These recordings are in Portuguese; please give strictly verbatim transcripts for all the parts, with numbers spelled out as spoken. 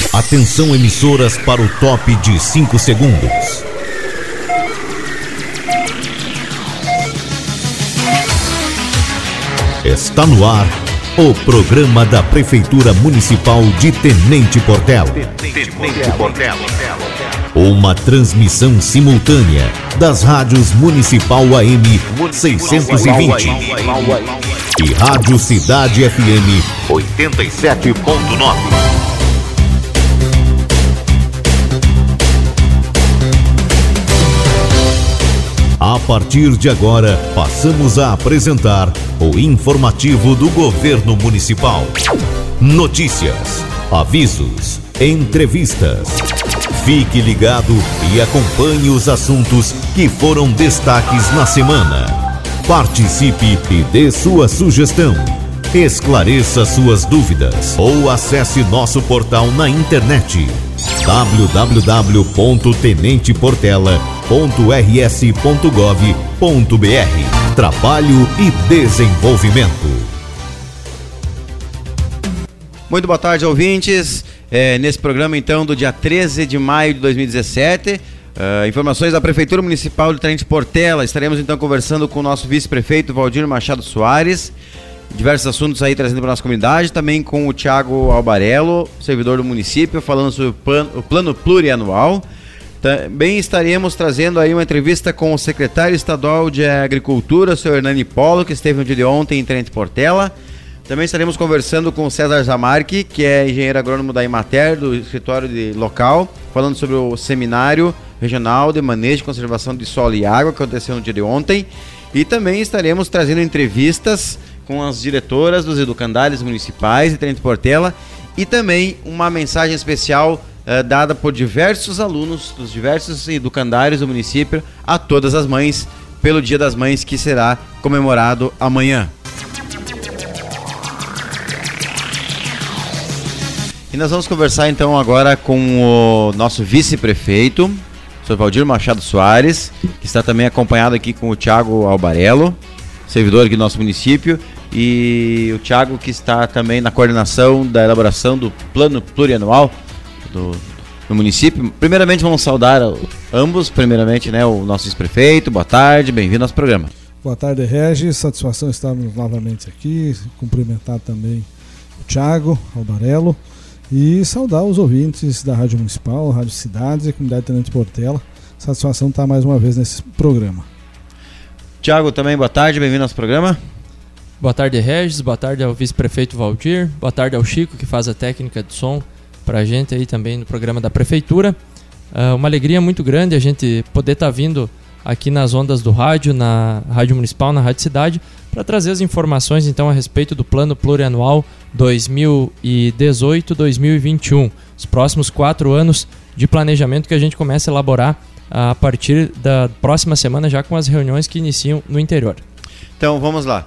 Atenção, emissoras, para o top de cinco segundos. Está no ar o programa da Prefeitura Municipal de Tenente Portela. Tenente Portela. Uma transmissão simultânea das rádios Municipal A M seiscentos e vinte e Rádio Cidade F M oitenta e sete ponto nove. A partir de agora, passamos a apresentar o informativo do Governo Municipal. Notícias, avisos, entrevistas. Fique ligado e acompanhe os assuntos que foram destaques na semana. Participe e dê sua sugestão. Esclareça suas dúvidas ou acesse nosso portal na internet w w w ponto tenente portela ponto r s ponto gov ponto b r. Trabalho e desenvolvimento. Muito boa tarde, ouvintes. É, nesse programa, então, do dia treze de maio de dois mil e dezessete, uh, informações da Prefeitura Municipal de Tenente Portela. Estaremos, então, conversando com o nosso vice-prefeito, Valdir Machado Soares. Diversos assuntos aí trazendo para a nossa comunidade. Também com o Thiago Albarello, servidor do município, falando sobre o plano, o plano plurianual. Também estaremos trazendo aí uma entrevista com o secretário estadual de Agricultura, o senhor Hernani Polo, que esteve no dia de ontem em Tenente Portela. Também estaremos conversando com o César Zamarchi, que é engenheiro agrônomo da Imater, do escritório de local, falando sobre o seminário regional de manejo e conservação de solo e água, que aconteceu no dia de ontem. E também estaremos trazendo entrevistas com as diretoras dos educandários municipais de Tenente Portela e também uma mensagem especial uh, dada por diversos alunos dos diversos educandários do município a todas as mães, pelo Dia das Mães, que será comemorado amanhã. E nós vamos conversar então agora com o nosso vice-prefeito, o senhor Valdir Machado Soares, que está também acompanhado aqui com o Thiago Albarello, servidor aqui do nosso município, e o Thiago, que está também na coordenação da elaboração do plano plurianual do, do município. Primeiramente vamos saudar ambos, primeiramente, né, o nosso vice-prefeito. Boa tarde, bem-vindo ao nosso programa. Boa tarde, Regis, satisfação estarmos novamente aqui, cumprimentar também o Thiago Albarello e saudar os ouvintes da Rádio Municipal, Rádio Cidade e Comunidade Tenente Portela. Satisfação estar mais uma vez nesse programa. Thiago, também boa tarde, bem-vindo ao nosso programa. Boa tarde, Regis, boa tarde ao vice-prefeito Valdir, boa tarde ao Chico, que faz a técnica de som para a gente aí também no programa da Prefeitura. Uh, uma alegria muito grande a gente poder estar tá vindo aqui nas ondas do rádio, na Rádio Municipal, na Rádio Cidade, para trazer as informações então a respeito do Plano Plurianual dois mil e dezoito a dois mil e vinte e um, os próximos quatro anos de planejamento que a gente começa a elaborar a partir da próxima semana, já com as reuniões que iniciam no interior. Então vamos lá.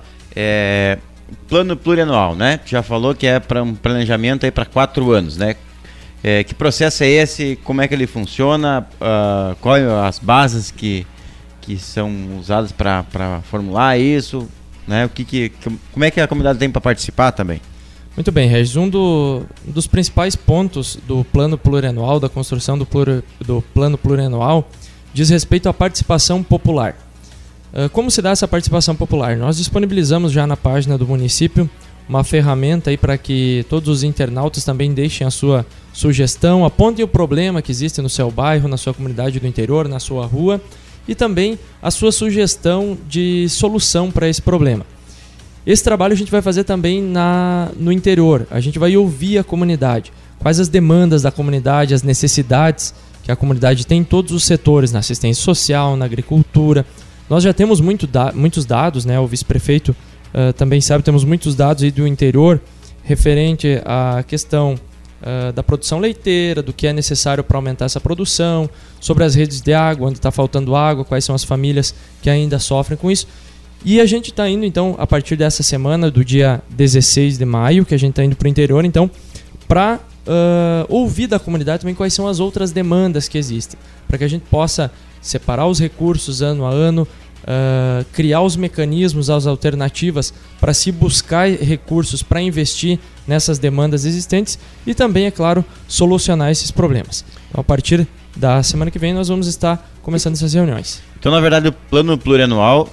É, plano plurianual, né? Já falou que é para um planejamento aí para quatro anos, né? É, que processo é esse? Como é que ele funciona? Uh, quais as bases que, que são usadas para formular isso? Né? O que, que, como é que a comunidade tem para participar também? Muito bem, Regis. Um do, dos principais pontos do plano plurianual, da construção do, pluri, do plano plurianual, diz respeito à participação popular. Como se dá essa participação popular? Nós disponibilizamos já na página do município uma ferramenta aí para que todos os internautas também deixem a sua sugestão, apontem o problema que existe no seu bairro, na sua comunidade do interior, na sua rua, e também a sua sugestão de solução para esse problema. Esse trabalho a gente vai fazer também na, no interior. A gente vai ouvir a comunidade, quais as demandas da comunidade, as necessidades que a comunidade tem em todos os setores, na assistência social, na agricultura. Nós já temos muito da, muitos dados, né? O vice-prefeito uh, também sabe, temos muitos dados aí do interior referente à questão uh, da produção leiteira, do que é necessário para aumentar essa produção, sobre as redes de água, onde está faltando água, quais são as famílias que ainda sofrem com isso. E a gente está indo, então, a partir dessa semana, do dia dezesseis de maio, que a gente está indo para o interior, então, para uh, ouvir da comunidade também quais são as outras demandas que existem, para que a gente possa separar os recursos ano a ano, uh, criar os mecanismos, as alternativas para se buscar recursos para investir nessas demandas existentes e também, é claro, solucionar esses problemas. Então, a partir da semana que vem nós vamos estar começando essas reuniões. Então, na verdade, o plano plurianual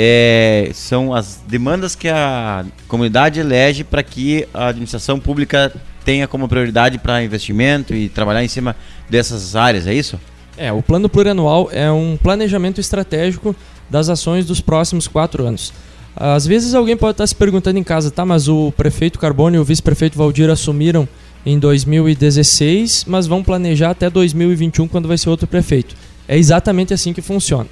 é, são as demandas que a comunidade elege para que a administração pública tenha como prioridade para investimento e trabalhar em cima dessas áreas, é isso? É, o plano plurianual é um planejamento estratégico das ações dos próximos quatro anos. Às vezes alguém pode estar se perguntando em casa, tá, mas o prefeito Carbone e o vice-prefeito Valdir assumiram em dois mil e dezesseis, mas vão planejar até dois mil e vinte e um, quando vai ser outro prefeito. É exatamente assim que funciona.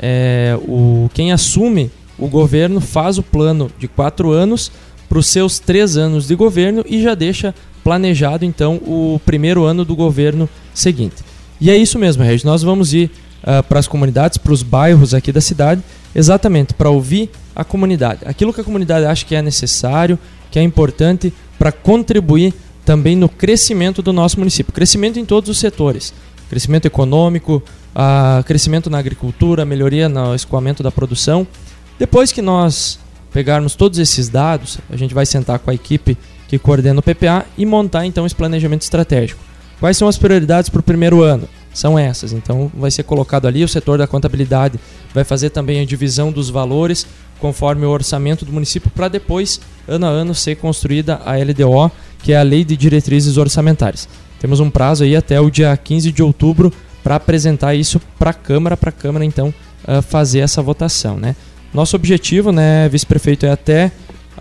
É, o, quem assume o governo faz o plano de quatro anos para os seus três anos de governo e já deixa planejado, então, o primeiro ano do governo seguinte. E é isso mesmo, Regis. Nós vamos ir uh, para as comunidades, para os bairros aqui da cidade, exatamente para ouvir a comunidade. Aquilo que a comunidade acha que é necessário, que é importante para contribuir também no crescimento do nosso município. Crescimento em todos os setores. Crescimento econômico, uh, crescimento na agricultura, melhoria no escoamento da produção. Depois que nós pegarmos todos esses dados, a gente vai sentar com a equipe que coordena o P P A e montar então esse planejamento estratégico. Quais são as prioridades para o primeiro ano? São essas. Então vai ser colocado ali, o setor da contabilidade vai fazer também a divisão dos valores conforme o orçamento do município, para depois, ano a ano, ser construída a L D O, que é a Lei de Diretrizes Orçamentárias. Temos um prazo aí até o dia quinze de outubro para apresentar isso para a Câmara, para a Câmara então uh, fazer essa votação, né? Nosso objetivo, né, vice-prefeito, é até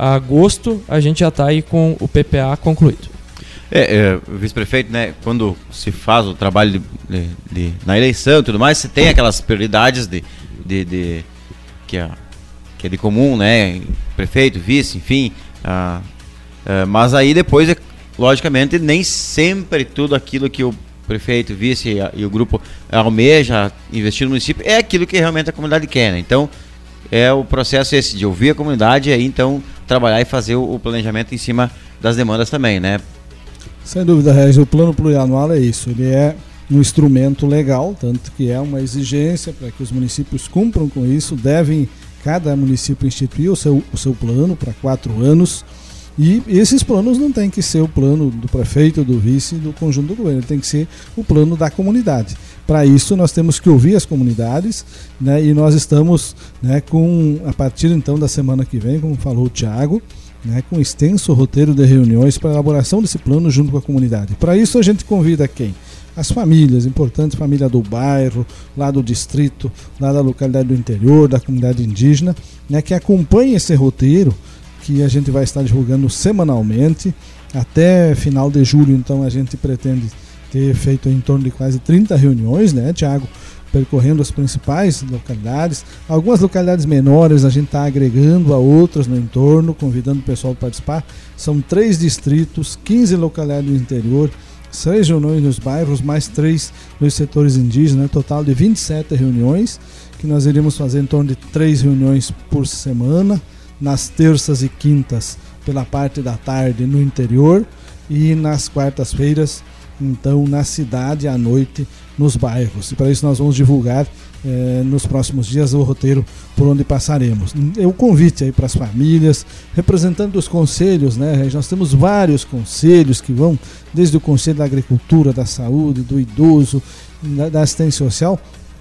agosto a gente já está aí com o P P A concluído. É, é, vice-prefeito, né, quando se faz o trabalho de, de, de, na eleição e tudo mais, você tem aquelas prioridades de, de, de, que, é, que é de comum, né, prefeito, vice, enfim, ah, ah, mas aí depois, é, logicamente, nem sempre tudo aquilo que o prefeito, vice e, a, e o grupo almeja investir no município é aquilo que realmente a comunidade quer, né? Então, é o processo esse de ouvir a comunidade e aí então trabalhar e fazer o, o planejamento em cima das demandas também, né? Sem dúvida, Regis, o plano plurianual é isso, ele é um instrumento legal, tanto que é uma exigência para que os municípios cumpram com isso, devem cada município instituir o seu, o seu plano para quatro anos, e esses planos não tem que ser o plano do prefeito, do vice e do conjunto do governo, tem que ser o plano da comunidade. Para isso nós temos que ouvir as comunidades, né, e nós estamos, né, com, a partir então da semana que vem, como falou o Thiago, né, com um extenso roteiro de reuniões para a elaboração desse plano junto com a comunidade. Para isso a gente convida quem? As famílias, importantes, família do bairro, lá do distrito, lá da localidade do interior, da comunidade indígena, né, que acompanhem esse roteiro que a gente vai estar divulgando semanalmente. Até final de julho, então, a gente pretende ter feito em torno de quase trinta reuniões, né, Thiago? Percorrendo as principais localidades. Algumas localidades menores a gente está agregando a outras no entorno, convidando o pessoal para participar. São três distritos, quinze localidades do interior, seis reuniões nos bairros, mais três nos setores indígenas, né? Total de vinte e sete reuniões, que nós iremos fazer em torno de três reuniões por semana, nas terças e quintas pela parte da tarde no interior e nas quartas-feiras, então, na cidade, à noite, nos bairros. E para isso nós vamos divulgar eh, nos próximos dias o roteiro por onde passaremos. O convite aí para as famílias, representando os conselhos, né? Nós temos vários conselhos que vão desde o Conselho da Agricultura, da Saúde, do Idoso, da, da Assistência Social.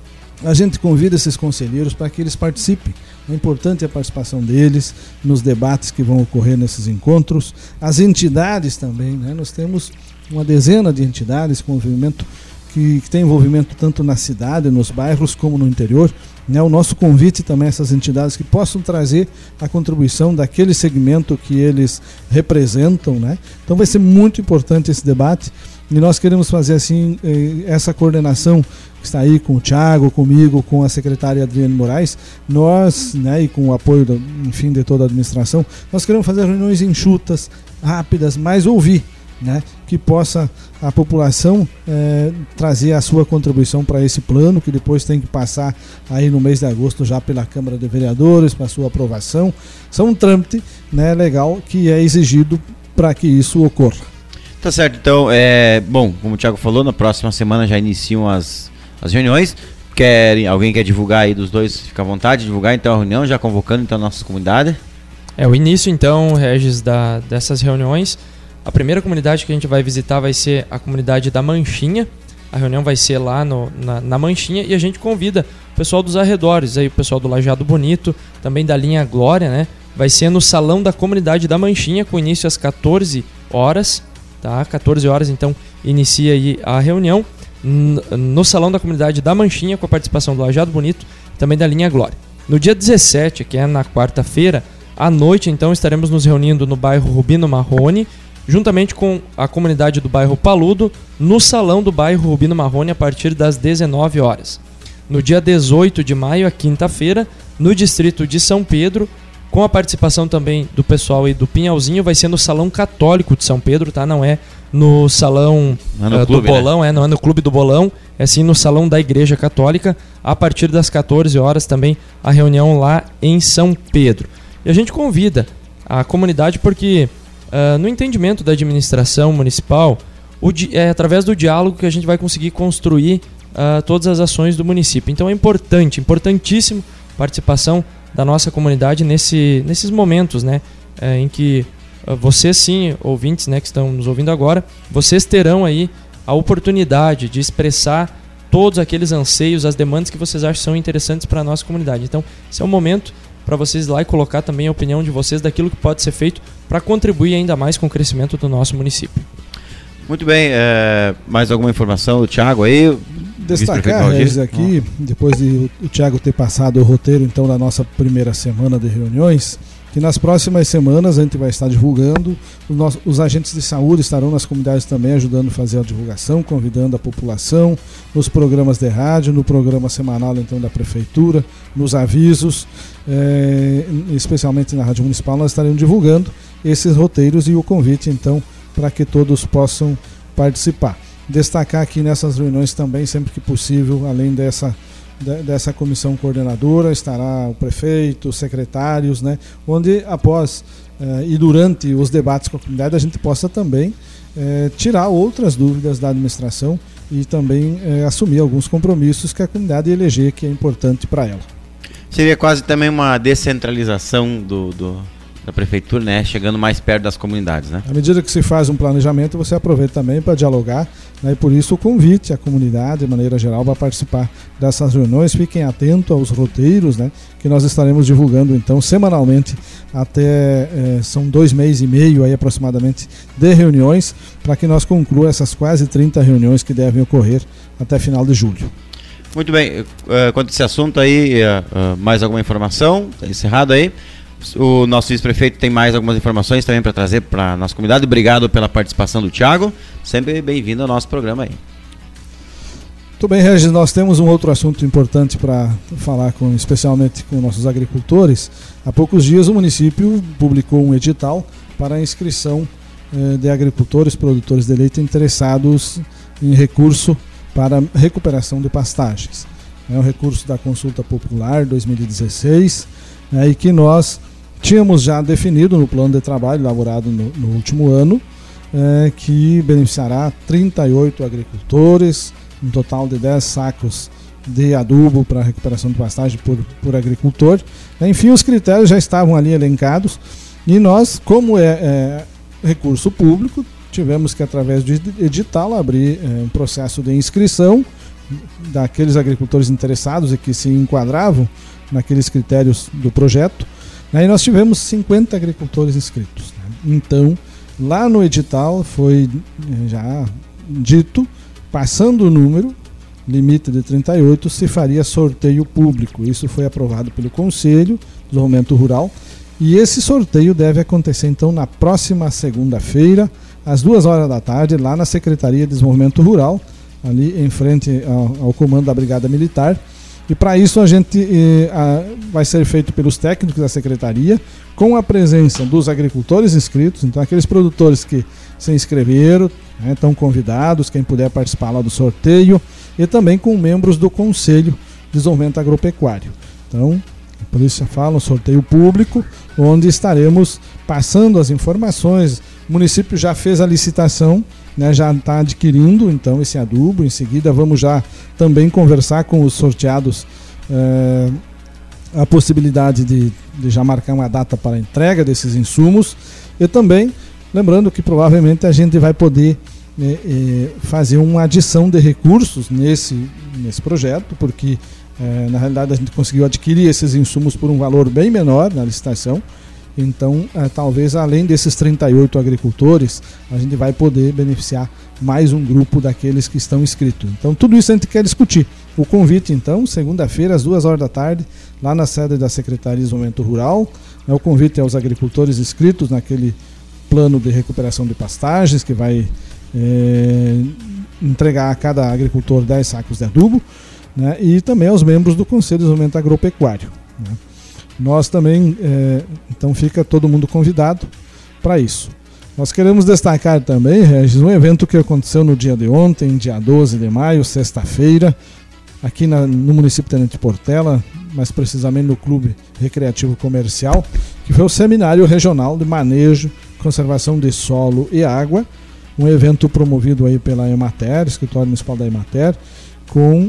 A gente convida esses conselheiros para que eles participem. É importante a participação deles nos debates que vão ocorrer nesses encontros. As entidades também, né? Nós temos uma dezena de entidades com envolvimento, que, que tem envolvimento tanto na cidade, nos bairros, como no interior. Né? O nosso convite também a essas entidades que possam trazer a contribuição daquele segmento que eles representam. Né? Então vai ser muito importante esse debate e nós queremos fazer assim essa coordenação que está aí com o Thiago, comigo, com a secretária Adriane Moraes, nós, né, e com o apoio do, enfim, de toda a administração, nós queremos fazer reuniões enxutas, rápidas, mas ouvir, né, que possa a população é, trazer a sua contribuição para esse plano, que depois tem que passar aí no mês de agosto já pela Câmara de Vereadores para sua aprovação. São um trâmite, né, legal que é exigido para que isso ocorra. Tá certo, então, é, bom, como o Thiago falou, na próxima semana já iniciam as, as reuniões. Quer, alguém quer divulgar aí dos dois? Fica à vontade de divulgar então a reunião, já convocando então a nossa comunidade. É o início então, Regis, da, dessas reuniões. A primeira comunidade que a gente vai visitar vai ser a comunidade da Manchinha. A reunião vai ser lá no, na, na Manchinha e a gente convida o pessoal dos arredores, aí, o pessoal do Lajeado Bonito, também da linha Glória, né? Vai ser no salão da comunidade da Manchinha, com início às quatorze horas, tá? quatorze horas então inicia aí a reunião no salão da comunidade da Manchinha, com a participação do Lajeado Bonito e também da linha Glória. No dia dezessete, que é na quarta-feira, à noite, então, estaremos nos reunindo no bairro Rubino Marrone, juntamente com a comunidade do bairro Paludo, no salão do bairro Rubino Marrone, a partir das dezenove horas. No dia dezoito de maio, a quinta-feira, no distrito de São Pedro, com a participação também do pessoal aí do Pinhalzinho, vai ser no Salão Católico de São Pedro, tá? Não é no Salão é no uh, clube, do Bolão, né? é, não é no Clube do Bolão, é sim no Salão da Igreja Católica, a partir das quatorze horas também a reunião lá em São Pedro. E a gente convida a comunidade porque, uh, no entendimento da administração municipal, o di- é através do diálogo que a gente vai conseguir construir uh, todas as ações do município. Então é importante, importantíssimo a participação da nossa comunidade nesse, nesses momentos, né, é, em que uh, vocês sim, ouvintes, né, que estão nos ouvindo agora, vocês terão aí a oportunidade de expressar todos aqueles anseios, as demandas que vocês acham são interessantes para a nossa comunidade. Então, esse é o momento para vocês ir lá e colocar também a opinião de vocês daquilo que pode ser feito para contribuir ainda mais com o crescimento do nosso município. Muito bem, é, mais alguma informação do Thiago aí? Destacar, Regis, aqui, depois de o Thiago ter passado o roteiro então da nossa primeira semana de reuniões, que nas próximas semanas a gente vai estar divulgando, os, nossos, os agentes de saúde estarão nas comunidades também ajudando a fazer a divulgação, convidando a população, nos programas de rádio, no programa semanal então da Prefeitura, nos avisos, é, especialmente na Rádio Municipal, nós estaremos divulgando esses roteiros e o convite então para que todos possam participar. Destacar aqui nessas reuniões também, sempre que possível, além dessa, dessa comissão coordenadora, estará o prefeito, os secretários, né, onde após eh, e durante os debates com a comunidade a gente possa também eh, tirar outras dúvidas da administração e também eh, assumir alguns compromissos que a comunidade eleger, que é importante para ela. Seria quase também uma descentralização do... do... da prefeitura, né, chegando mais perto das comunidades, né? À medida que se faz um planejamento, você aproveita também para dialogar, né, e por isso o convite à comunidade, de maneira geral, para participar dessas reuniões. Fiquem atentos aos roteiros, né, que nós estaremos divulgando então semanalmente até eh, são dois meses e meio aí aproximadamente de reuniões, para que nós conclua essas quase trinta reuniões que devem ocorrer até final de julho. Muito bem, uh, quanto a esse assunto aí, uh, uh, mais alguma informação? Tá encerrado aí. O nosso vice-prefeito tem mais algumas informações também para trazer para a nossa comunidade. Obrigado pela participação do Thiago. Sempre bem-vindo ao nosso programa aí. Muito bem, Regis, nós temos um outro assunto importante para falar, com, especialmente com nossos agricultores. Há poucos dias o município publicou um edital para a inscrição eh, de agricultores, produtores de leite interessados em recurso para recuperação de pastagens. É um recurso da Consulta Popular dois mil e dezesseis, né, e que nós tínhamos já definido no plano de trabalho elaborado no, no último ano, é, que beneficiará trinta e oito agricultores, um total de dez sacos de adubo para recuperação de pastagem por, por agricultor. Enfim, os critérios já estavam ali elencados e nós, como é, é recurso público, tivemos que, através de edital, abrir é, um processo de inscrição daqueles agricultores interessados e que se enquadravam naqueles critérios do projeto. Aí nós tivemos cinquenta agricultores inscritos. Então, lá no edital foi já dito, passando o número, limite de trinta e oito, se faria sorteio público. Isso foi aprovado pelo Conselho de Desenvolvimento Rural e esse sorteio deve acontecer então na próxima segunda-feira, às duas horas da tarde, lá na Secretaria de Desenvolvimento Rural, ali em frente ao, ao comando da Brigada Militar. E para isso a gente eh, a, vai ser feito pelos técnicos da Secretaria, com a presença dos agricultores inscritos, então aqueles produtores que se inscreveram, né, estão convidados, quem puder participar lá do sorteio, e também com membros do Conselho de Desenvolvimento Agropecuário. Então, a polícia fala, um sorteio público, onde estaremos passando as informações. O município já fez a licitação né, já está adquirindo então esse adubo. Em seguida vamos já também conversar com os sorteados é, a possibilidade de, de já marcar uma data para a entrega desses insumos, e também lembrando que provavelmente a gente vai poder é, é, fazer uma adição de recursos nesse, nesse projeto, porque é, na realidade a gente conseguiu adquirir esses insumos por um valor bem menor na licitação. Então, é, talvez além desses trinta e oito agricultores, a gente vai poder beneficiar mais um grupo daqueles que estão inscritos. Então, tudo isso a gente quer discutir. O convite, então, segunda-feira, às duas horas da tarde, lá na sede da Secretaria de Desenvolvimento Rural. É, o convite aos agricultores inscritos naquele plano de recuperação de pastagens, que vai é, entregar a cada agricultor dez sacos de adubo, né, e também aos membros do Conselho de Desenvolvimento Agropecuário, né. Nós também, é, então fica todo mundo convidado para isso. Nós queremos destacar também, Regis, um evento que aconteceu no dia de ontem, dia doze de maio, sexta-feira, aqui na, no município de Tenente Portela, mais precisamente no Clube Recreativo Comercial, que foi o Seminário Regional de Manejo, Conservação de Solo e Água, um evento promovido aí pela Emater, Escritório Municipal da Emater, com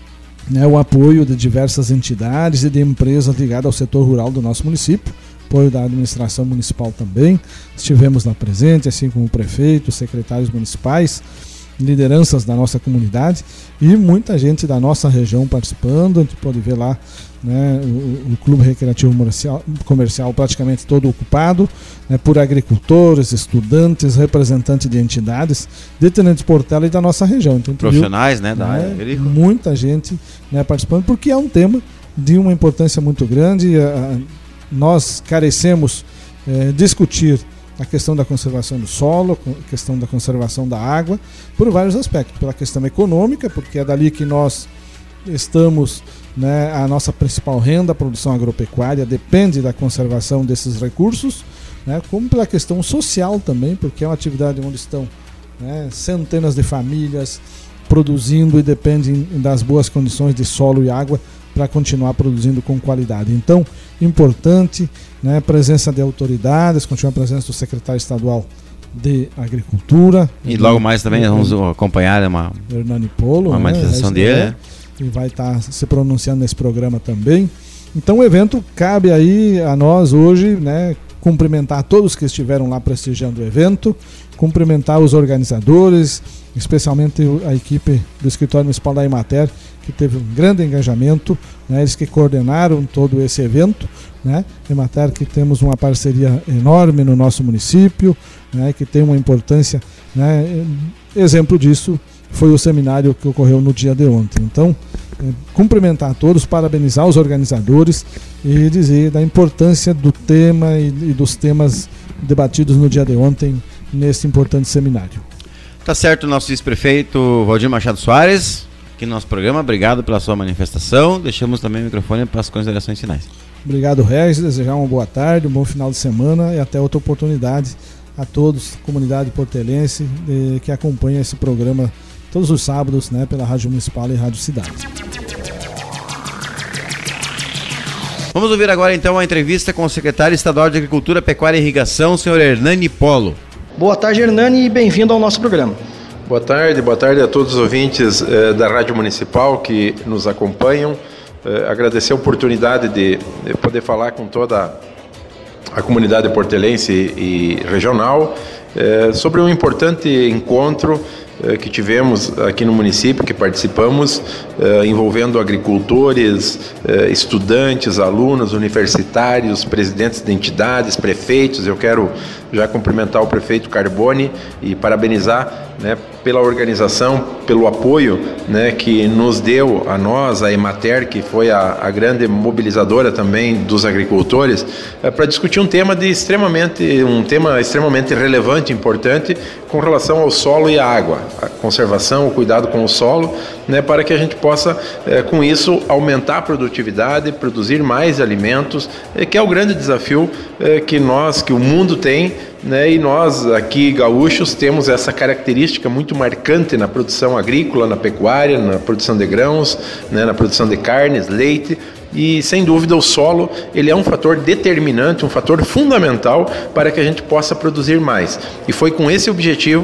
né, o apoio de diversas entidades e de empresas ligadas ao setor rural do nosso município, apoio da administração municipal também. Estivemos lá presente, assim como o prefeito, secretários municipais, lideranças da nossa comunidade e muita gente da nossa região participando. A gente pode ver lá, né, o, o Clube Recreativo Comercial, comercial praticamente todo ocupado, né, por agricultores, estudantes, representantes de entidades de Tenente Portela e da nossa região. Então, profissionais, viu, né, da área. Né, muita gente, né, participando, porque é um tema de uma importância muito grande. A, nós carecemos é, discutir a questão da conservação do solo, a questão da conservação da água, por vários aspectos. Pela questão econômica, porque é dali que nós estamos, né, a nossa principal renda, a produção agropecuária, depende da conservação desses recursos, né, como pela questão social também, porque é uma atividade onde estão, né, centenas de famílias produzindo e dependem das boas condições de solo e água para continuar produzindo com qualidade. Então, importante, né, presença de autoridades, continua a presença do secretário estadual de Agricultura. E Hernani, logo mais também vamos acompanhar uma, Hernani Polo, uma né, manifestação dele. É, que vai estar tá se pronunciando nesse programa também. Então o evento cabe aí a nós hoje, né, cumprimentar todos que estiveram lá prestigiando o evento, cumprimentar os organizadores, especialmente a equipe do Escritório Municipal da Emater, que teve um grande engajamento, né, eles que coordenaram todo esse evento, né, Emater, que temos uma parceria enorme no nosso município, né, que tem uma importância, né, exemplo disso foi o seminário que ocorreu no dia de ontem. Então, é, cumprimentar a todos, parabenizar os organizadores e dizer da importância do tema e, e dos temas debatidos no dia de ontem nesse importante seminário. Tá certo, nosso vice-prefeito Valdir Machado Soares, aqui no nosso programa. Obrigado pela sua manifestação. Deixamos também o microfone para as considerações finais. Obrigado, Regis. Desejar uma boa tarde, um bom final de semana e até outra oportunidade a todos, comunidade portelense, eh, que acompanha esse programa todos os sábados, né, pela Rádio Municipal e Rádio Cidade. Vamos ouvir agora então a entrevista com o secretário estadual de Agricultura, Pecuária e Irrigação, senhor Hernani Polo. Boa tarde, Hernani, e bem-vindo ao nosso programa. Boa tarde, boa tarde a todos os ouvintes eh, da Rádio Municipal que nos acompanham. Eh, agradecer a oportunidade de, de poder falar com toda a comunidade portelense e, e regional eh, sobre um importante encontro eh, que tivemos aqui no município, que participamos, eh, envolvendo agricultores, eh, estudantes, alunos, universitários, presidentes de entidades, prefeitos. Eu quero já cumprimentar o prefeito Carboni e parabenizar, né, pela organização, pelo apoio, né, que nos deu a nós, a Emater, que foi a, a grande mobilizadora também dos agricultores, é, para discutir um tema de extremamente, um tema extremamente relevante, importante, com relação ao solo e à água, a conservação, o cuidado com o solo, né, para que a gente possa, é, com isso, aumentar a produtividade, produzir mais alimentos, é, que é o grande desafio é, que nós, que o mundo tem, né, e nós aqui gaúchos temos essa característica muito marcante na produção agrícola, na pecuária, na produção de grãos, né, na produção de carnes, leite. E sem dúvida o solo ele é um fator determinante, um fator fundamental para que a gente possa produzir mais. E foi com esse objetivo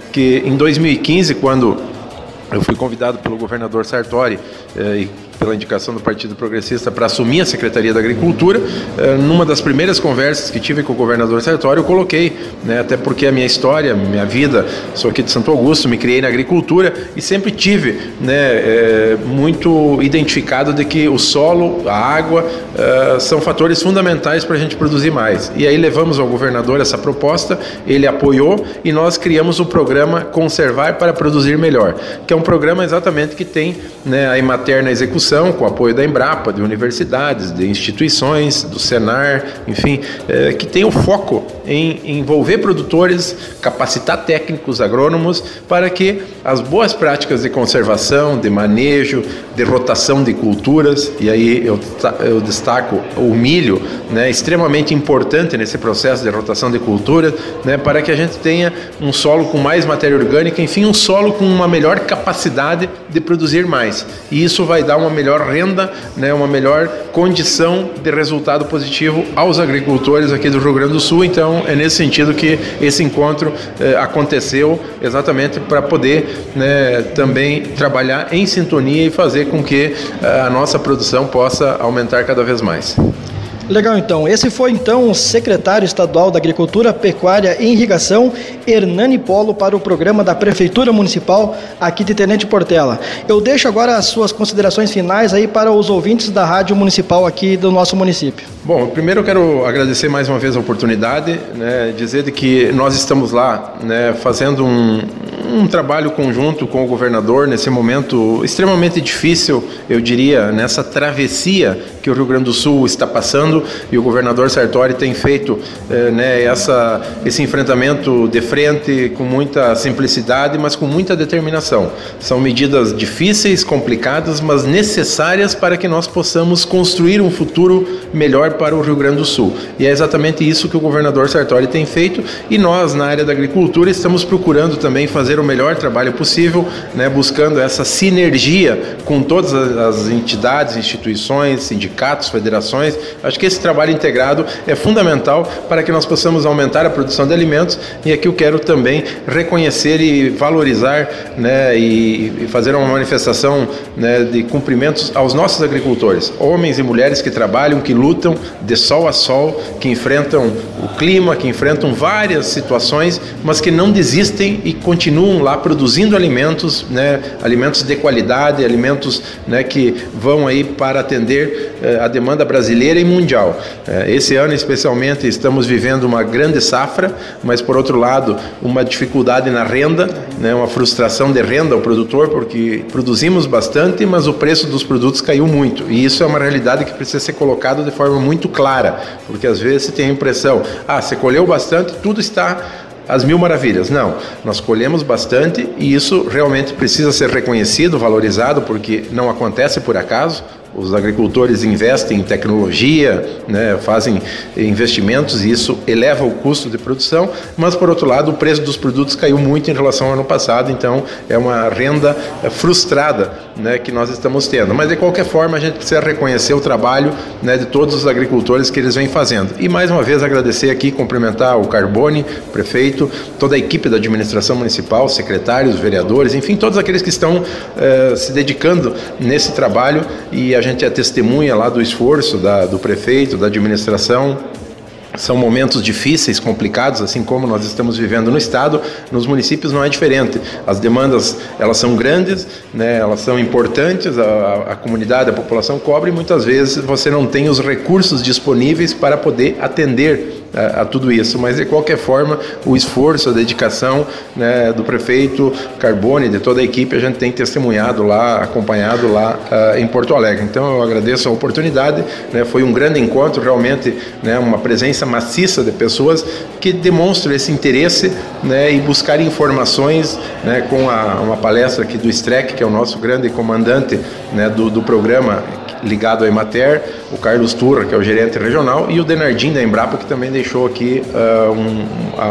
que em dois mil e quinze, quando eu fui convidado pelo governador Sartori eh, e pela indicação do Partido Progressista para assumir a Secretaria da Agricultura, eh, numa das primeiras conversas que tive com o governador Sartori, eu coloquei, né, até porque a minha história, minha vida, sou aqui de Santo Augusto, me criei na agricultura e sempre tive, né, eh, muito identificado de que o solo, a água, eh, são fatores fundamentais para a gente produzir mais. E aí levamos ao governador essa proposta, ele apoiou e nós criamos o programa Conservar para Produzir Melhor, que é um programa exatamente que tem, né, a Emater na execução, com o apoio da Embrapa, de universidades, de instituições, do Senar, enfim, é, que tem o foco em envolver produtores, capacitar técnicos, agrônomos, para que as boas práticas de conservação, de manejo, de rotação de culturas, e aí eu, eu destaco o milho, né, extremamente importante nesse processo de rotação de culturas, né, para que a gente tenha um solo com mais matéria orgânica, enfim, um solo com uma melhor capacidade de produzir mais. E isso vai dar uma melhor renda, né, uma melhor condição de resultado positivo aos agricultores aqui do Rio Grande do Sul. Então, é nesse sentido que esse encontro eh, aconteceu, exatamente para poder, né, também trabalhar em sintonia e fazer com que eh, a nossa produção possa aumentar cada vez mais. Legal, então. Esse foi, então, o secretário estadual da Agricultura, Pecuária e Irrigação, Hernani Polo, para o programa da Prefeitura Municipal aqui de Tenente Portela. Eu deixo agora as suas considerações finais aí para os ouvintes da Rádio Municipal aqui do nosso município. Bom, primeiro eu quero agradecer mais uma vez a oportunidade, né, dizer de que nós estamos lá, né, fazendo um, um trabalho conjunto com o governador nesse momento extremamente difícil, eu diria, nessa travessia que o Rio Grande do Sul está passando, e o governador Sartori tem feito eh, né, essa, esse enfrentamento de frente com muita simplicidade, mas com muita determinação. São medidas difíceis, complicadas, mas necessárias para que nós possamos construir um futuro melhor para o Rio Grande do Sul. E é exatamente isso que o governador Sartori tem feito, e nós, na área da agricultura, estamos procurando também fazer o melhor trabalho possível, né, buscando essa sinergia com todas as entidades, instituições, sindicatos, federações. Acho que esse trabalho integrado é fundamental para que nós possamos aumentar a produção de alimentos, e aqui eu quero também reconhecer e valorizar, né, e, e fazer uma manifestação, né, de cumprimentos aos nossos agricultores, homens e mulheres que trabalham, que lutam de sol a sol, que enfrentam o clima, que enfrentam várias situações, mas que não desistem e continuam lá produzindo alimentos, né, alimentos de qualidade, alimentos, né, que vão aí para atender eh, a demanda brasileira e mundial. Esse ano, especialmente, estamos vivendo uma grande safra, mas, por outro lado, uma dificuldade na renda, né, uma frustração de renda ao produtor, porque produzimos bastante, mas o preço dos produtos caiu muito. E isso é uma realidade que precisa ser colocada de forma muito clara, porque às vezes você tem a impressão, ah, você colheu bastante, tudo está às mil maravilhas. Não, nós colhemos bastante e isso realmente precisa ser reconhecido, valorizado, porque não acontece por acaso. Os agricultores investem em tecnologia, né, fazem investimentos e isso eleva o custo de produção, mas, por outro lado, o preço dos produtos caiu muito em relação ao ano passado, então é uma renda frustrada, né, que nós estamos tendo. Mas, de qualquer forma, a gente precisa reconhecer o trabalho, né, de todos os agricultores que eles vêm fazendo. E, mais uma vez, agradecer aqui, cumprimentar o Carbone, prefeito, toda a equipe da administração municipal, secretários, vereadores, enfim, todos aqueles que estão eh, se dedicando nesse trabalho, e a gente é testemunha lá do esforço da, do prefeito, da administração. São momentos difíceis, complicados, assim como nós estamos vivendo no estado. Nos municípios não é diferente. As demandas, elas são grandes, né, elas são importantes, a, a comunidade, a população cobra, e muitas vezes você não tem os recursos disponíveis para poder atender a, a tudo isso. Mas, de qualquer forma, o esforço, a dedicação, né, do prefeito Carbone, de toda a equipe, a gente tem testemunhado lá, acompanhado lá uh, em Porto Alegre. Então, eu agradeço a oportunidade, né, foi um grande encontro, realmente, né, uma presença maciça de pessoas que demonstram esse interesse, né, e buscar informações, né, com a, uma palestra aqui do Streck, que é o nosso grande comandante, né, do, do programa ligado à Emater, o Carlos Turra, que é o gerente regional, e o Denardim da Embrapa, que também deixou aqui uh, um, a,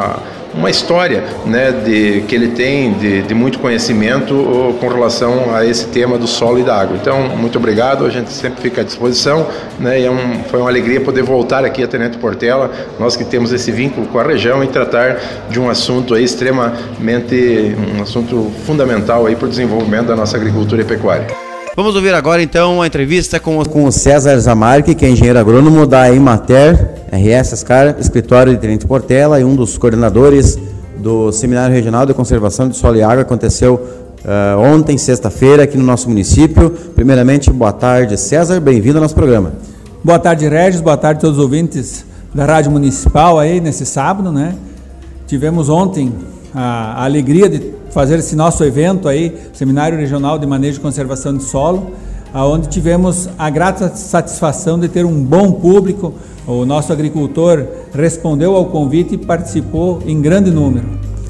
uma história, né, de, que ele tem de, de muito conhecimento uh, com relação a esse tema do solo e da água. Então, muito obrigado, a gente sempre fica à disposição, né, e é um, foi uma alegria poder voltar aqui a Tenente Portela, nós que temos esse vínculo com a região, e tratar de um assunto aí extremamente, um assunto fundamental aí para o desenvolvimento da nossa agricultura e pecuária. Vamos ouvir agora então a entrevista com o, com o César Zamarchi, que é engenheiro agrônomo da Emater, R S Ascar, escritório de Tenente Portela, e um dos coordenadores do Seminário Regional de Conservação de Solo e Água. Aconteceu uh, ontem, sexta-feira, aqui no nosso município. Primeiramente, boa tarde, César, bem-vindo ao nosso programa. Boa tarde, Regis, boa tarde a todos os ouvintes da Rádio Municipal aí nesse sábado, né? Tivemos ontem a, a alegria de fazer esse nosso evento aí, Seminário Regional de Manejo e Conservação de Solo, onde tivemos a grata satisfação de ter um bom público. O nosso agricultor respondeu ao convite e participou em grande número.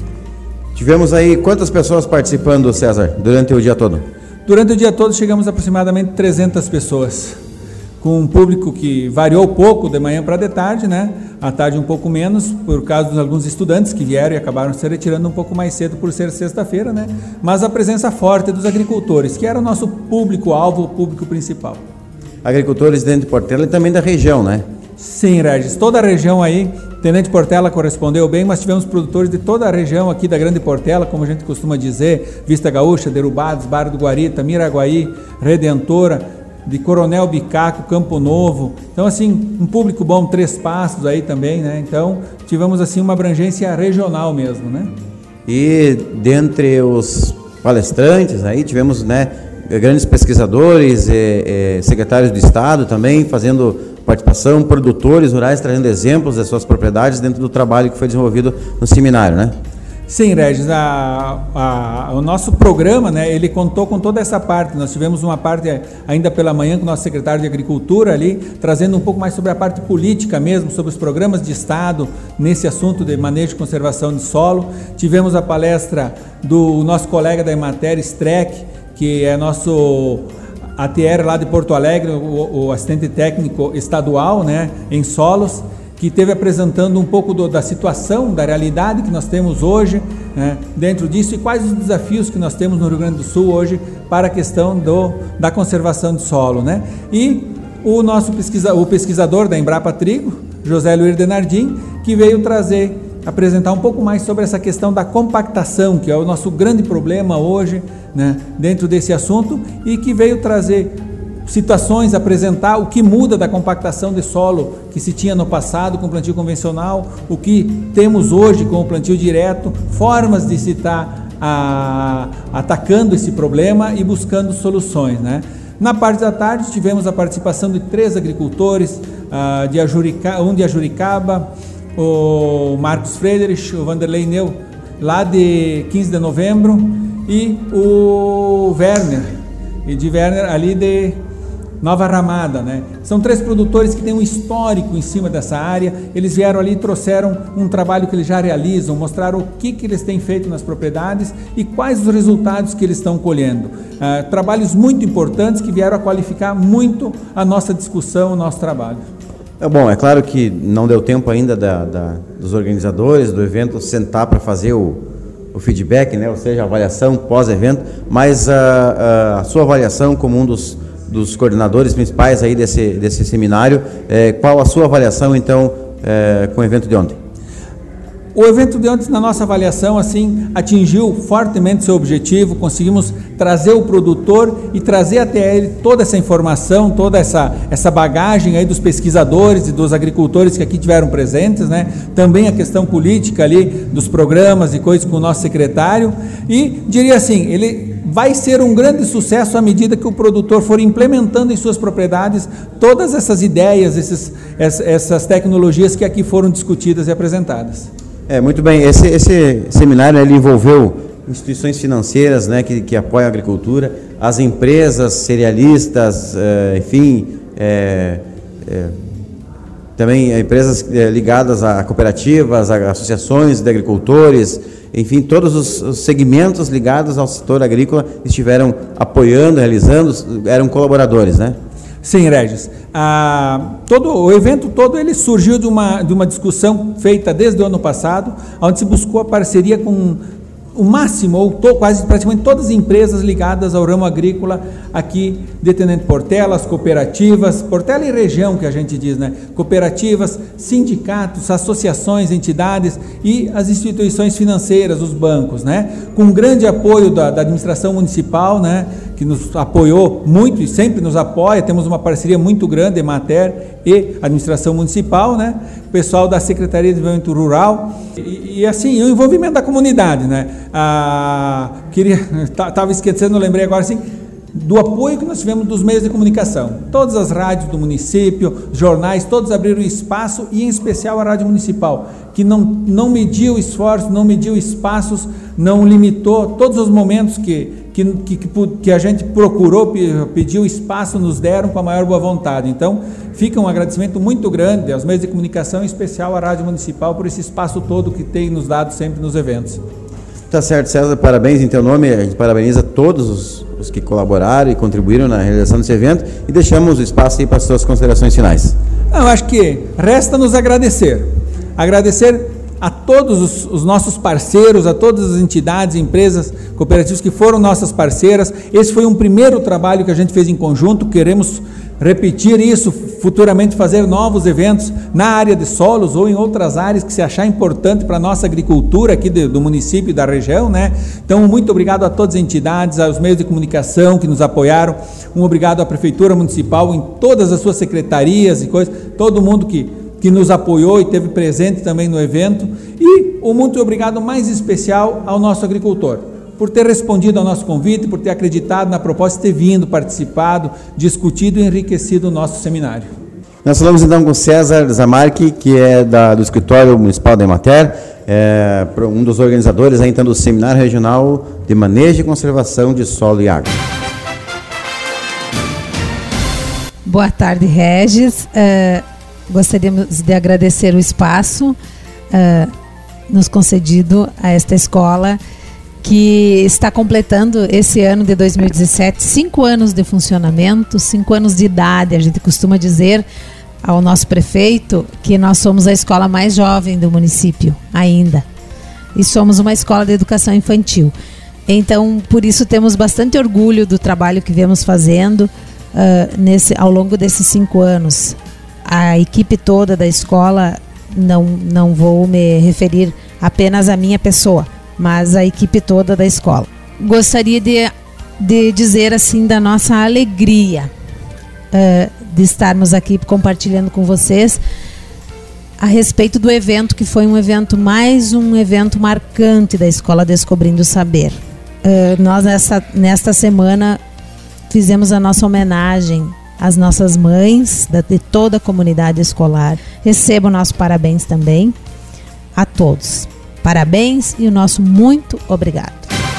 Tivemos aí quantas pessoas participando, César, durante o dia todo? Durante o dia todo chegamos a aproximadamente trezentas pessoas, com um público que variou pouco de manhã para de tarde, né? À tarde um pouco menos, por causa de alguns estudantes que vieram e acabaram se retirando um pouco mais cedo por ser sexta-feira, né? Mas a presença forte dos agricultores, que era o nosso público-alvo, o público principal. Agricultores dentro de Portela e também da região, né? Sim, Regis, toda a região aí, Tenente Portela correspondeu bem, mas tivemos produtores de toda a região aqui da Grande Portela, como a gente costuma dizer, Vista Gaúcha, Derubados, Barra do Guarita, Miraguaí, Redentora, de Coronel Bicaco, Campo Novo. Então, assim, um público bom, Três Passos aí também, né? Então, tivemos, assim, uma abrangência regional mesmo, né? E dentre os palestrantes aí, tivemos, né, grandes pesquisadores, eh, eh, secretários de Estado também, fazendo participação, produtores rurais, trazendo exemplos das suas propriedades dentro do trabalho que foi desenvolvido no seminário, né? Sim, Regis, a, a, o nosso programa, né, ele contou com toda essa parte. Nós tivemos uma parte ainda pela manhã com o nosso secretário de Agricultura ali, trazendo um pouco mais sobre a parte política mesmo, sobre os programas de Estado nesse assunto de manejo e conservação de solo. Tivemos a palestra do nosso colega da Emater, Streck, que é nosso A T R lá de Porto Alegre, o, o assistente técnico estadual, né, em solos, que esteve apresentando um pouco do, da situação, da realidade que nós temos hoje, né, dentro disso, e quais os desafios que nós temos no Rio Grande do Sul hoje para a questão do, da conservação do solo, né? E o nosso pesquisa, o pesquisador da Embrapa Trigo, José Luir Denardim, que veio trazer, apresentar um pouco mais sobre essa questão da compactação, que é o nosso grande problema hoje, né, dentro desse assunto, e que veio trazer situações, apresentar o que muda da compactação de solo que se tinha no passado com o plantio convencional, o que temos hoje com o plantio direto, formas de se estar a, atacando esse problema e buscando soluções, né? Na parte da tarde tivemos a participação de três agricultores, uh, de Ajurica, um de Ajuricaba, o Marcos Friedrich, o Vanderlei Neu, lá de quinze de novembro, e o Werner, e de Werner ali de Nova Ramada, né? São três produtores que têm um histórico em cima dessa área. Eles vieram ali e trouxeram um trabalho que eles já realizam, mostraram o que, que eles têm feito nas propriedades e quais os resultados que eles estão colhendo. Uh, trabalhos muito importantes que vieram a qualificar muito a nossa discussão, o nosso trabalho. É bom, é claro que não deu tempo ainda da, da, dos organizadores do evento sentar para fazer o, o feedback, né? Ou seja, a avaliação pós-evento, mas a, a, a sua avaliação como um dos dos coordenadores principais aí desse, desse seminário, é, qual a sua avaliação, então, é, com o evento de ontem? O evento de ontem, na nossa avaliação, assim, atingiu fortemente seu objetivo, conseguimos trazer o produtor e trazer até ele toda essa informação, toda essa, essa bagagem aí dos pesquisadores e dos agricultores que aqui tiveram presentes, né? Também a questão política ali, dos programas e coisas com o nosso secretário, e diria assim, ele vai ser um grande sucesso à medida que o produtor for implementando em suas propriedades todas essas ideias, esses, essas tecnologias que aqui foram discutidas e apresentadas. É, muito bem. Esse, esse seminário ele envolveu instituições financeiras, né, que, que apoiam a agricultura, as empresas cerealistas, eh, enfim, eh, eh, também empresas ligadas a cooperativas, a associações de agricultores, enfim, todos os, os segmentos ligados ao setor agrícola estiveram apoiando, realizando, eram colaboradores, né? Sim, Regis. Ah, todo, o evento todo ele surgiu de uma, de uma discussão feita desde o ano passado, onde se buscou a parceria com o máximo, ou to, quase praticamente todas as empresas ligadas ao ramo agrícola aqui de Tenente Portela, as cooperativas, Portela e região que a gente diz, né? Cooperativas, sindicatos, associações, entidades e as instituições financeiras, os bancos, né? Com grande apoio da, da administração municipal, né? Que nos apoiou muito e sempre nos apoia, temos uma parceria muito grande, Emater e administração municipal, né? O pessoal da Secretaria de Desenvolvimento Rural e, e assim, o envolvimento da comunidade, né? Ah, queria, estava esquecendo, lembrei agora assim, do apoio que nós tivemos dos meios de comunicação. Todas as rádios do município, jornais, todos abriram espaço e em especial a Rádio Municipal, que não, não mediu esforços, não mediu espaços, não limitou todos os momentos que, que, que, que a gente procurou, pediu espaço, nos deram com a maior boa vontade. Então, fica um agradecimento muito grande aos meios de comunicação, em especial à Rádio Municipal, por esse espaço todo que tem nos dado sempre nos eventos. Tá certo, César, parabéns em teu nome, a gente parabeniza todos os, os que colaboraram e contribuíram na realização desse evento e deixamos o espaço aí para as suas considerações finais. Eu acho que resta nos agradecer, agradecer a todos os, os nossos parceiros, a todas as entidades, empresas, cooperativas que foram nossas parceiras. Esse foi um primeiro trabalho que a gente fez em conjunto, queremos repetir isso, futuramente fazer novos eventos na área de solos ou em outras áreas que se achar importante para a nossa agricultura aqui de, do município e da região, né? Então, muito obrigado a todas as entidades, aos meios de comunicação que nos apoiaram, um obrigado à Prefeitura Municipal em todas as suas secretarias e coisas, todo mundo que, que nos apoiou e esteve presente também no evento, e um muito obrigado mais especial ao nosso agricultor, por ter respondido ao nosso convite, por ter acreditado na proposta, ter vindo, participado, discutido e enriquecido o nosso seminário. Nós falamos então com César Zamarchi, que é da, do Escritório Municipal da Emater, é, um dos organizadores aí, então, do Seminário Regional de Manejo e Conservação de Solo e Água. Boa tarde, Regis. Uh, gostaríamos de agradecer o espaço uh, nos concedido a esta escola, que está completando esse ano de dois mil e dezessete, cinco anos de funcionamento, cinco anos de idade. A gente costuma dizer ao nosso prefeito que nós somos a escola mais jovem do município ainda. E somos uma escola de educação infantil. Então, por isso temos bastante orgulho do trabalho que viemos fazendo uh, nesse, ao longo desses cinco anos. A equipe toda da escola, não, não vou me referir apenas à minha pessoa, mas a equipe toda da escola. Gostaria de, de dizer assim da nossa alegria uh, de estarmos aqui compartilhando com vocês a respeito do evento, que foi um evento, mais um evento marcante da Escola Descobrindo o Saber. Uh, nós nessa, nesta semana fizemos a nossa homenagem às nossas mães, da, de toda a comunidade escolar. Recebo o nosso parabéns também a todos. Parabéns e o nosso muito obrigado.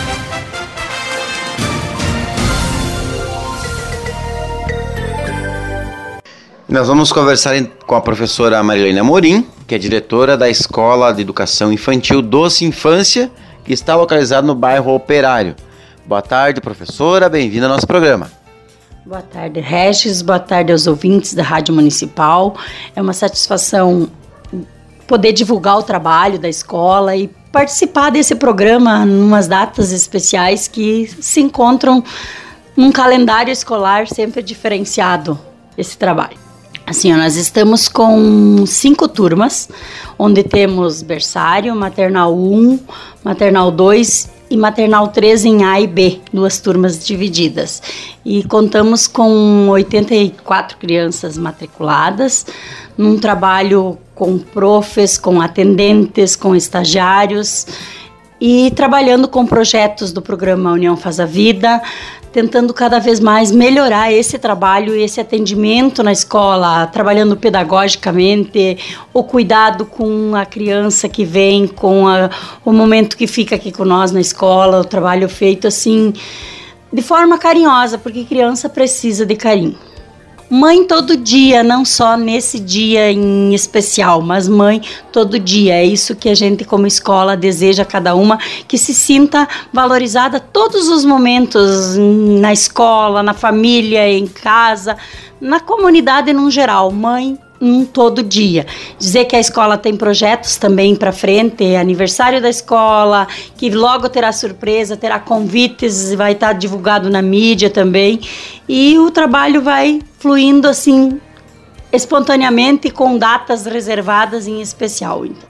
Nós vamos conversar com a professora Marilene Amorim, que é diretora da Escola de Educação Infantil Doce Infância, que está localizada no bairro Operário. Boa tarde, professora, bem-vinda ao nosso programa. Boa tarde, Regis, boa tarde aos ouvintes da Rádio Municipal. É uma satisfação poder divulgar o trabalho da escola e participar desse programa em umas datas especiais que se encontram num calendário escolar sempre diferenciado, esse trabalho. Assim, ó, nós estamos com cinco turmas, onde temos berçário, maternal um, maternal dois e maternal três em A e B, duas turmas divididas. E contamos com oitenta e quatro crianças matriculadas, num trabalho com profs, com atendentes, com estagiários e trabalhando com projetos do programa União Faz a Vida, tentando cada vez mais melhorar esse trabalho e esse atendimento na escola, trabalhando pedagogicamente, o cuidado com a criança que vem, com a, o momento que fica aqui com nós na escola, o trabalho feito assim, de forma carinhosa, porque criança precisa de carinho. Mãe todo dia, não só nesse dia em especial, mas mãe todo dia. É isso que a gente como escola deseja a cada uma, que se sinta valorizada todos os momentos, na escola, na família, em casa, na comunidade no geral. Mãe um todo dia. Dizer que a escola tem projetos também para frente, aniversário da escola, que logo terá surpresa, terá convites, vai estar divulgado na mídia também, e o trabalho vai fluindo assim espontaneamente, com datas reservadas em especial. Então.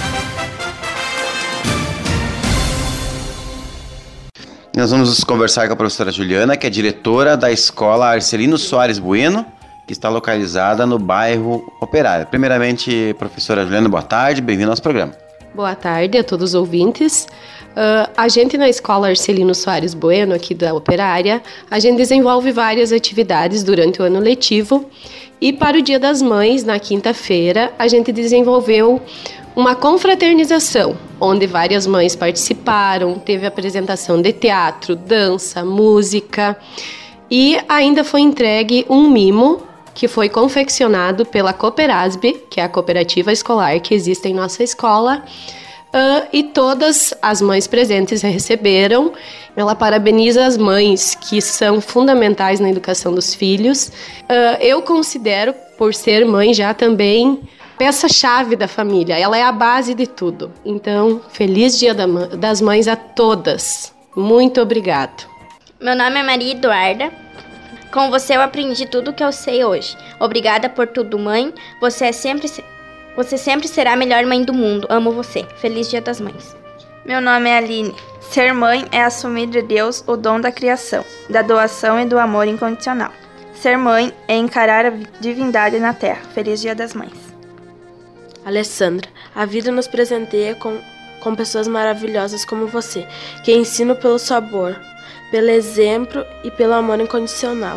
Nós vamos conversar com a professora Juliana, que é diretora da escola Arcelino Soares Bueno, que está localizada no bairro Operário. Primeiramente, professora Juliana, boa tarde, bem-vinda ao nosso programa. Boa tarde a todos os ouvintes. Uh, a gente na escola Arcelino Soares Bueno, aqui da Operária, a gente desenvolve várias atividades durante o ano letivo, e para o Dia das Mães, na quinta-feira, a gente desenvolveu uma confraternização, onde várias mães participaram, teve apresentação de teatro, dança, música, e ainda foi entregue um mimo que foi confeccionado pela Cooperasb, que é a cooperativa escolar que existe em nossa escola, uh, e todas as mães presentes receberam. Ela parabeniza as mães, que são fundamentais na educação dos filhos. Uh, eu considero, por ser mãe já também, peça-chave da família. Ela é a base de tudo. Então, feliz Dia das Mães a todas. Muito obrigado. Meu nome é Maria Eduarda. Com você eu aprendi tudo o que eu sei hoje. Obrigada por tudo, mãe. Você é sempre, você sempre será a melhor mãe do mundo. Amo você. Feliz Dia das Mães. Meu nome é Aline. Ser mãe é assumir de Deus o dom da criação, da doação e do amor incondicional. Ser mãe é encarar a divindade na terra. Feliz Dia das Mães. Alessandra, a vida nos presenteia com, com pessoas maravilhosas como você, que ensinam pelo sabor, pelo exemplo e pelo amor incondicional.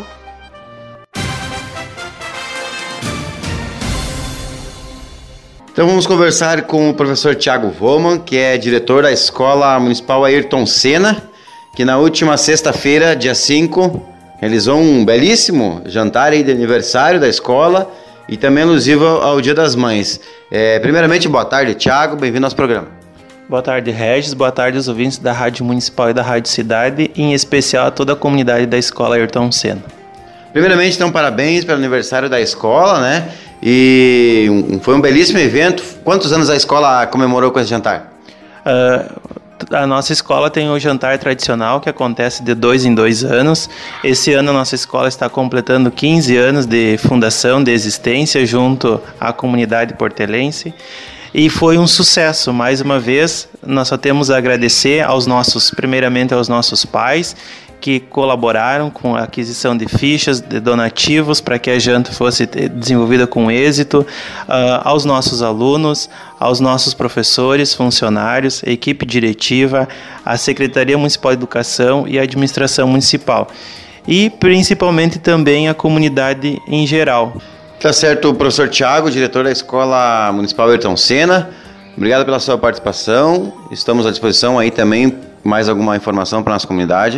Então vamos conversar com o professor Thiago Voman, que é diretor da Escola Municipal Ayrton Senna, que na última sexta-feira, dia cinco, realizou um belíssimo jantar aí de aniversário da escola e também alusivo ao Dia das Mães. É, primeiramente, boa tarde, Thiago, bem-vindo ao nosso programa. Boa tarde, Regis. Boa tarde aos ouvintes da Rádio Municipal e da Rádio Cidade, e em especial a toda a comunidade da Escola Ayrton Senna. Primeiramente, então, parabéns pelo aniversário da escola, né? E um, foi um belíssimo evento. Quantos anos a escola comemorou com esse jantar? Uh, a nossa escola tem o jantar tradicional, que acontece de dois em dois anos. Esse ano a nossa escola está completando quinze anos de fundação, de existência, junto à comunidade portelense. E foi um sucesso, mais uma vez. Nós só temos a agradecer aos nossos, primeiramente aos nossos pais, que colaboraram com a aquisição de fichas, de donativos, para que a janta fosse desenvolvida com êxito, uh, aos nossos alunos, aos nossos professores, funcionários, a equipe diretiva, a Secretaria Municipal de Educação e a Administração Municipal. E principalmente também a comunidade em geral. Tá certo, professor Thiago, diretor da Escola Municipal Ayrton Senna. Obrigado pela sua participação. Estamos à disposição aí também, mais alguma informação para a nossa comunidade.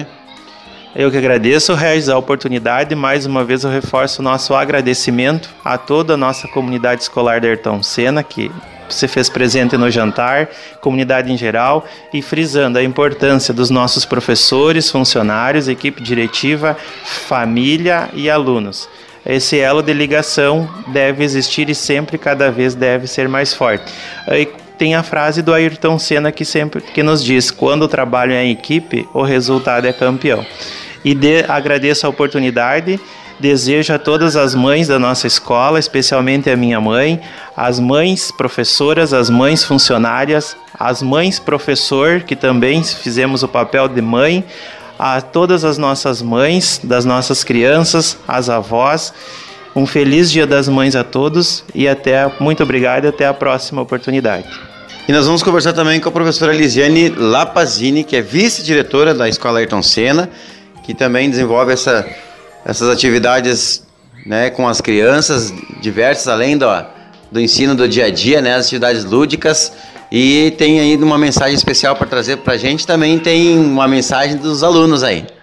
Eu que agradeço, Regis, a oportunidade. Mais uma vez eu reforço o nosso agradecimento a toda a nossa comunidade escolar da Ayrton Senna, que se fez presente no jantar, comunidade em geral, e frisando a importância dos nossos professores, funcionários, equipe diretiva, família e alunos. Esse elo de ligação deve existir e sempre, cada vez, deve ser mais forte. E tem a frase do Ayrton Senna que sempre que nos diz: quando o trabalho é em equipe, o resultado é campeão. E de, agradeço a oportunidade, desejo a todas as mães da nossa escola, especialmente a minha mãe, as mães professoras, as mães funcionárias, as mães professor, que também fizemos o papel de mãe, a todas as nossas mães, das nossas crianças, as avós. Um feliz Dia das Mães a todos e até, muito obrigado e até a próxima oportunidade. E nós vamos conversar também com a professora Lisiane Lapazini, que é vice-diretora da Escola Ayrton Senna, que também desenvolve essa, essas atividades, né, com as crianças diversas, além do, do ensino do dia a dia, né, as atividades lúdicas. E tem aí uma mensagem especial para trazer para a gente, também tem uma mensagem dos alunos aí.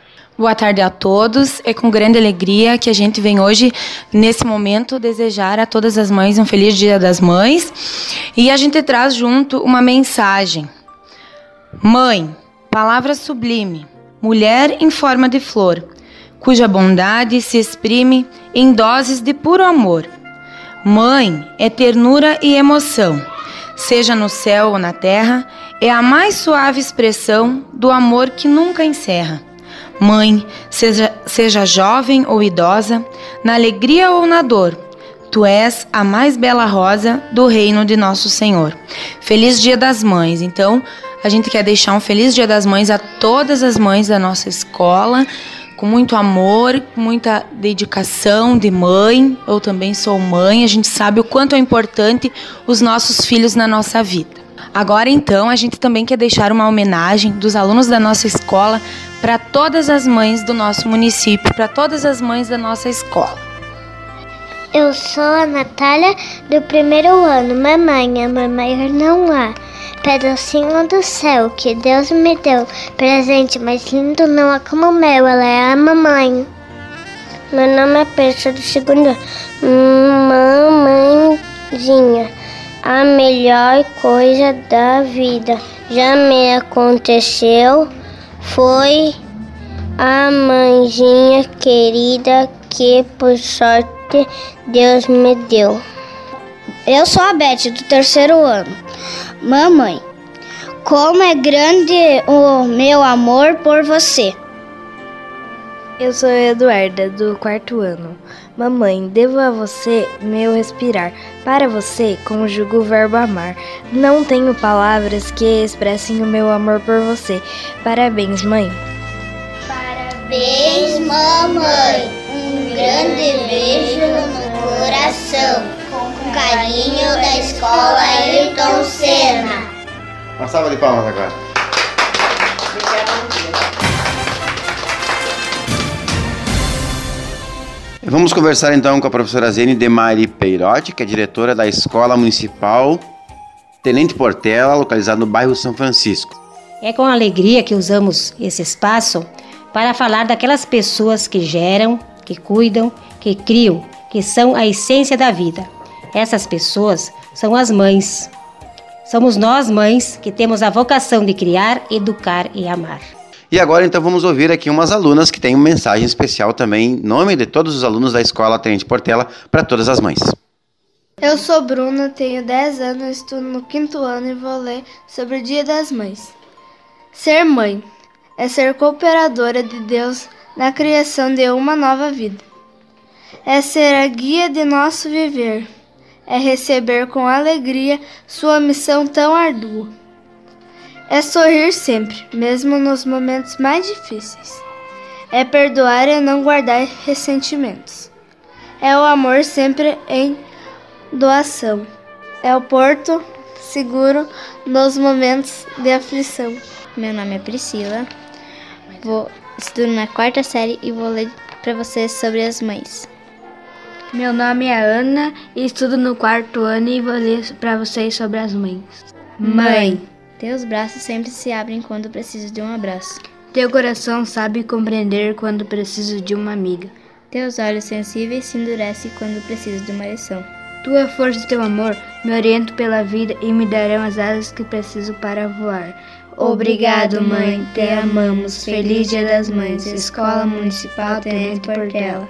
Boa tarde a todos. É com grande alegria que a gente vem hoje, nesse momento, desejar a todas as mães um feliz Dia das Mães. E a gente traz junto uma mensagem. Mãe, palavra sublime, mulher em forma de flor, cuja bondade se exprime em doses de puro amor. Mãe é ternura e emoção, seja no céu ou na terra, é a mais suave expressão do amor que nunca encerra. Mãe, seja, seja jovem ou idosa, na alegria ou na dor, tu és a mais bela rosa do reino de nosso Senhor. Feliz Dia das Mães. Então, a gente quer deixar um feliz Dia das Mães a todas as mães da nossa escola, com muito amor, com muita dedicação de mãe. Eu também sou mãe, a gente sabe o quanto é importante os nossos filhos na nossa vida. Agora, então, a gente também quer deixar uma homenagem dos alunos da nossa escola para todas as mães do nosso município, para todas as mães da nossa escola. Eu sou a Natália, do primeiro ano. Mamãe, amor maior não há. Pedacinho do céu que Deus me deu. Presente mais lindo não há como o meu. Ela é a mamãe. Meu nome é Pedro, do segundo ano. Mamãezinha, a melhor coisa da vida já me aconteceu. Foi a mãezinha querida que, por sorte, Deus me deu. Eu sou a Beth, do terceiro ano. Mamãe, como é grande o meu amor por você. Eu sou a Eduarda, do quarto ano. Mamãe, devo a você meu respirar. Para você, conjugo o verbo amar. Não tenho palavras que expressem o meu amor por você. Parabéns, mãe. Parabéns, mamãe. Um grande beijo no coração. Com carinho da escola Ayrton Senna. Uma salva de palmas agora. Vamos conversar então com a professora Zene Demari Peirotti, que é diretora da Escola Municipal Tenente Portela, localizada no bairro São Francisco. É com alegria que usamos esse espaço para falar daquelas pessoas que geram, que cuidam, que criam, que são a essência da vida. Essas pessoas são as mães. Somos nós, mães, que temos a vocação de criar, educar e amar. E agora então vamos ouvir aqui umas alunas que têm uma mensagem especial também, em nome de todos os alunos da Escola Tenente Portela, para todas as mães. Eu sou Bruna, tenho dez anos, estudo no quinto ano e vou ler sobre o Dia das Mães. Ser mãe é ser cooperadora de Deus na criação de uma nova vida. É ser a guia de nosso viver. É receber com alegria sua missão tão árdua. É sorrir sempre, mesmo nos momentos mais difíceis. É perdoar e não guardar ressentimentos. É o amor sempre em doação. É o porto seguro nos momentos de aflição. Meu nome é Priscila, vou estudo na quarta série e vou ler para vocês sobre as mães. Meu nome é Ana e estudo no quarto ano e vou ler para vocês sobre as mães. Mãe, teus braços sempre se abrem quando preciso de um abraço. Teu coração sabe compreender quando preciso de uma amiga. Teus olhos sensíveis se endurecem quando preciso de uma lição. Tua força e teu amor me orientam pela vida e me darão as asas que preciso para voar. Obrigado, mãe, te amamos. Feliz Dia das Mães, Escola Municipal Tenente Portela.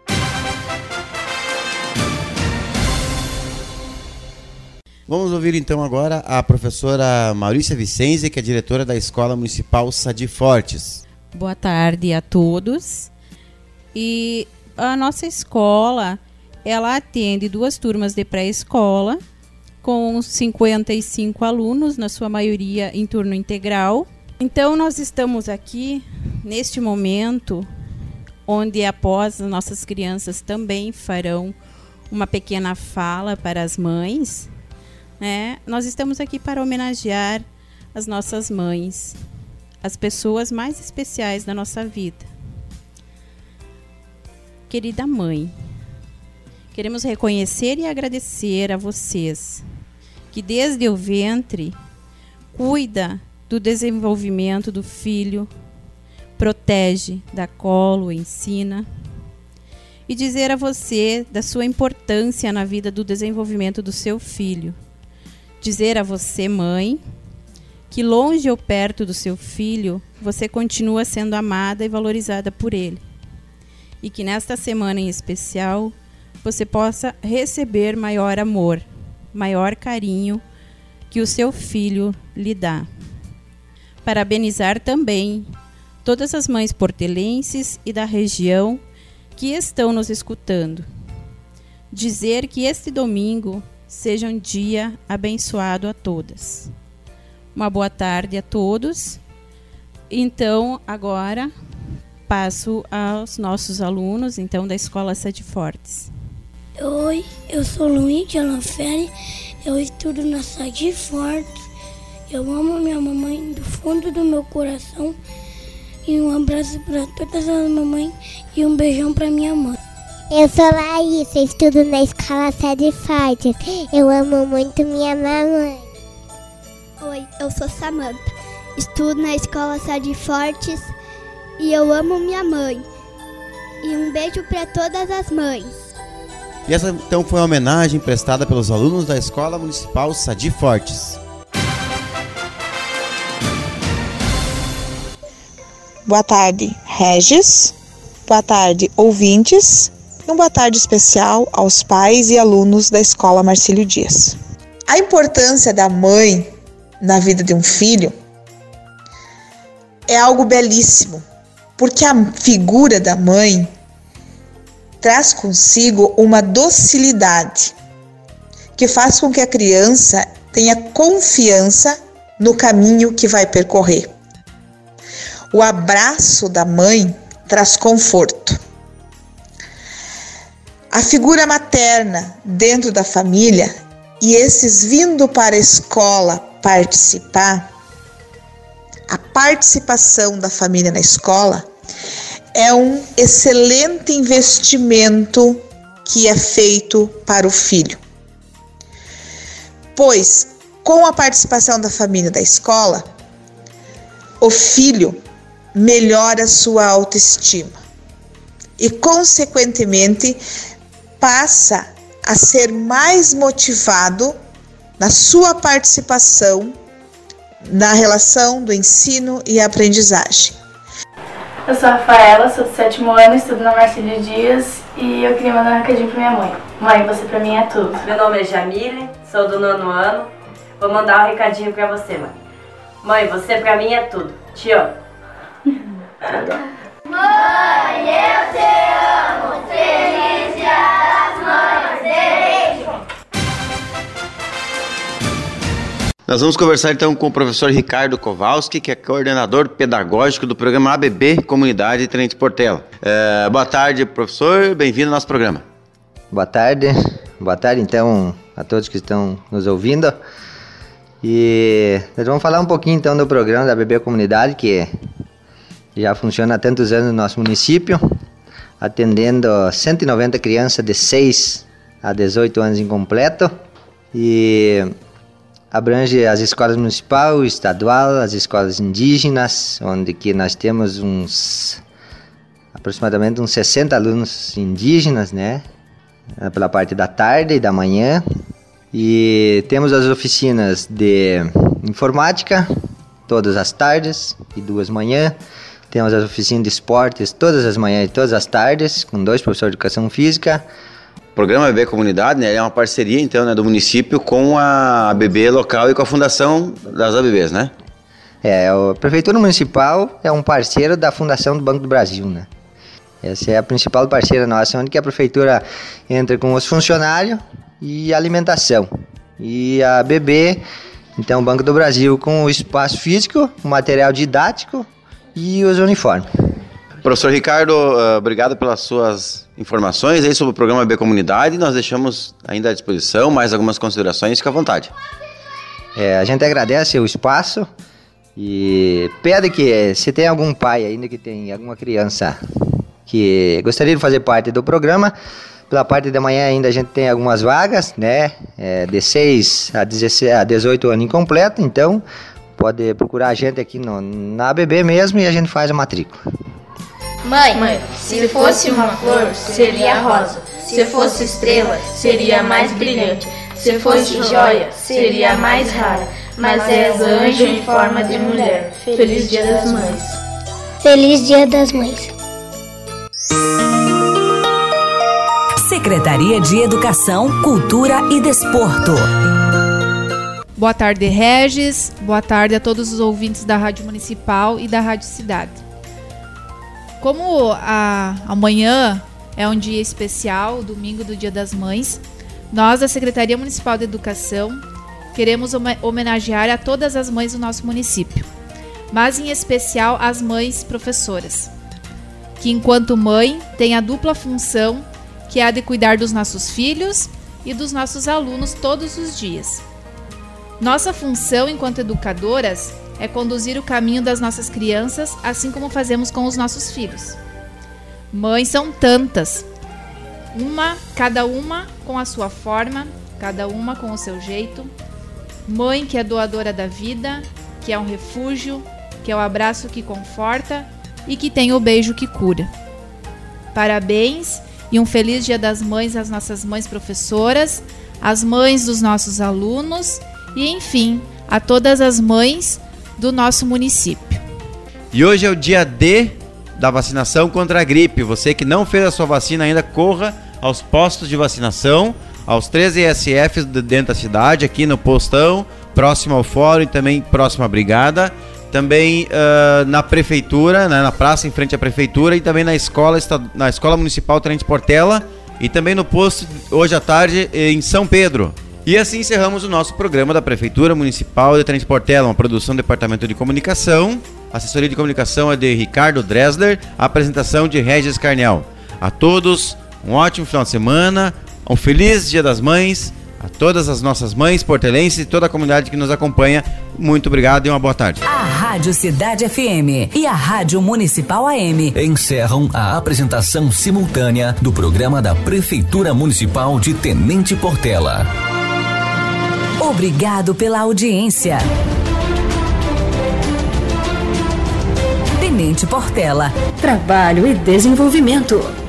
Vamos ouvir então agora a professora Maurícia Vicenzi, que é diretora da Escola Municipal Sadi Fortes. Boa tarde a todos. E a nossa escola, ela atende duas turmas de pré-escola, com cinquenta e cinco alunos, na sua maioria em turno integral. Então nós estamos aqui, neste momento, onde após as nossas crianças também farão uma pequena fala para as mães. É, nós estamos aqui para homenagear as nossas mães, as pessoas mais especiais da nossa vida. Querida mãe, queremos reconhecer e agradecer a vocês, que desde o ventre cuida do desenvolvimento do filho, protege, dá colo, ensina. E dizer a você da sua importância na vida do desenvolvimento do seu filho. Dizer a você, mãe, que longe ou perto do seu filho, você continua sendo amada e valorizada por ele. E que nesta semana em especial, você possa receber maior amor, maior carinho que o seu filho lhe dá. Parabenizar também todas as mães portelenses e da região que estão nos escutando. Dizer que este domingo seja um dia abençoado a todas. Uma boa tarde a todos. Então, agora passo aos nossos alunos, então, da Escola Sede Fortes. Oi, eu sou Luiz de Alanfere, eu estudo na Sede Fortes. Eu amo minha mamãe do fundo do meu coração. E um abraço para todas as mamães e um beijão para minha mãe. Eu sou Laísa, estudo na Escola Sede Fortes. Eu amo muito minha mamãe. Oi, eu sou Samantha, estudo na Escola Sede Fortes e eu amo minha mãe. E um beijo para todas as mães. E essa então foi uma homenagem prestada pelos alunos da Escola Municipal Sede Fortes. Boa tarde, Regis. Boa tarde, ouvintes. E uma boa tarde especial aos pais e alunos da Escola Marcílio Dias. A importância da mãe na vida de um filho é algo belíssimo, porque a figura da mãe traz consigo uma docilidade que faz com que a criança tenha confiança no caminho que vai percorrer. O abraço da mãe traz conforto. A figura materna dentro da família e esses vindo para a escola participar, a participação da família na escola é um excelente investimento que é feito para o filho. Pois, com a participação da família da escola, o filho melhora sua autoestima e, consequentemente, passa a ser mais motivado na sua participação na relação do ensino e aprendizagem. Eu sou a Rafaela, sou do sétimo ano, estudo na Marcílio Dias e eu queria mandar um recadinho pra minha mãe. Mãe, você pra mim é tudo. Meu nome é Jamile, sou do nono ano. Vou mandar um recadinho pra você, mãe. Mãe, você pra mim é tudo. Te amo. Mãe, eu te amo. Feliz Dia das Mães. Beijo. Nós vamos conversar então com o professor Ricardo Kowalski, que é coordenador pedagógico do programa A B B Comunidade Tenente Portela. É, boa tarde, professor, bem-vindo ao nosso programa. Boa tarde, boa tarde então a todos que estão nos ouvindo. E nós vamos falar um pouquinho então do programa da A B B Comunidade, que já funciona há tantos anos no nosso município, atendendo cento e noventa crianças de seis a dezoito anos incompleto. E abrange as escolas municipal, estadual, as escolas indígenas, onde que nós temos uns aproximadamente uns sessenta alunos indígenas, né, pela parte da tarde e da manhã. E temos as oficinas de informática todas as tardes e duas manhã. Temos as oficinas de esportes todas as manhãs e todas as tardes, com dois professores de educação física. O programa A B B Comunidade, né, é uma parceria então, né, do município com a A B B local e com a fundação das A B Bs, né? É, a Prefeitura Municipal é um parceiro da Fundação do Banco do Brasil, né? Essa é a principal parceira nossa, onde que a Prefeitura entra com os funcionários e alimentação. E a A B B, então o Banco do Brasil, com o espaço físico, o material didático e os uniformes. Professor Ricardo, uh, obrigado pelas suas informações aí sobre o programa A B B Comunidade. Nós deixamos ainda à disposição mais algumas considerações, fique à vontade. É, a gente agradece o espaço e pede que, se tem algum pai ainda que tem alguma criança que gostaria de fazer parte do programa, pela parte da manhã ainda a gente tem algumas vagas, né, é, de seis a dezoito anos incompleto. Então pode procurar a gente aqui no, na A B B mesmo e a gente faz a matrícula. Mãe, Mãe, se fosse uma flor, seria rosa. Se fosse estrela, seria mais brilhante. Se fosse joia, seria mais rara. Mas és anjo em forma de mulher. Feliz Dia das Mães. Feliz Dia das Mães. Secretaria de Educação, Cultura e Desporto. Boa tarde, Regis. Boa tarde a todos os ouvintes da Rádio Municipal e da Rádio Cidade. Como a, amanhã é um dia especial, domingo do Dia das Mães, nós da Secretaria Municipal de Educação queremos homenagear a todas as mães do nosso município, mas em especial as mães professoras, que enquanto mãe tem a dupla função que é a de cuidar dos nossos filhos e dos nossos alunos todos os dias. Nossa função enquanto educadoras é conduzir o caminho das nossas crianças, assim como fazemos com os nossos filhos. Mães são tantas, uma, cada uma com a sua forma, cada uma com o seu jeito. Mãe que é doadora da vida, que é um refúgio, que é o abraço que conforta e que tem o beijo que cura. Parabéns e um feliz Dia das Mães às nossas mães professoras, às mães dos nossos alunos e, enfim, a todas as mães do nosso município. E hoje é o dia D da vacinação contra a gripe. Você que não fez a sua vacina ainda, corra aos postos de vacinação, aos três E S Fs dentro da cidade, aqui no postão, próximo ao fórum e também próximo à brigada. Também uh, na prefeitura, né, na praça em frente à prefeitura e também na escola, na escola municipal Tenente Portela e também no posto hoje à tarde em São Pedro. E assim encerramos o nosso programa da Prefeitura Municipal de Tenente Portela, uma produção do Departamento de Comunicação. A assessoria de comunicação é de Ricardo Dresler, a apresentação de Regis Carnel. A todos, um ótimo final de semana, um feliz Dia das Mães, a todas as nossas mães portelenses e toda a comunidade que nos acompanha. Muito obrigado e uma boa tarde. A Rádio Cidade F M e a Rádio Municipal A M encerram a apresentação simultânea do programa da Prefeitura Municipal de Tenente Portela. Obrigado pela audiência. Tenente Portela. Trabalho e desenvolvimento.